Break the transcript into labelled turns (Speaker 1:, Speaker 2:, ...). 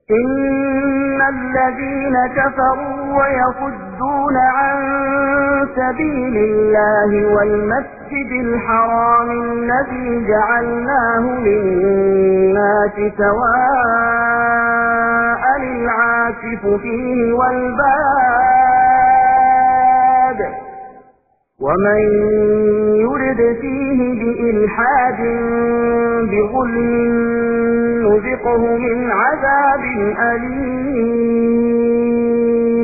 Speaker 1: إن الذين كفروا ويصدون عن سبيل الله والمسجد الحرام الذي جعلناه للناس سواء العاكف فيه والباد ومن يرد فيه بإلحاد بظلم نذقه من عذاب أليم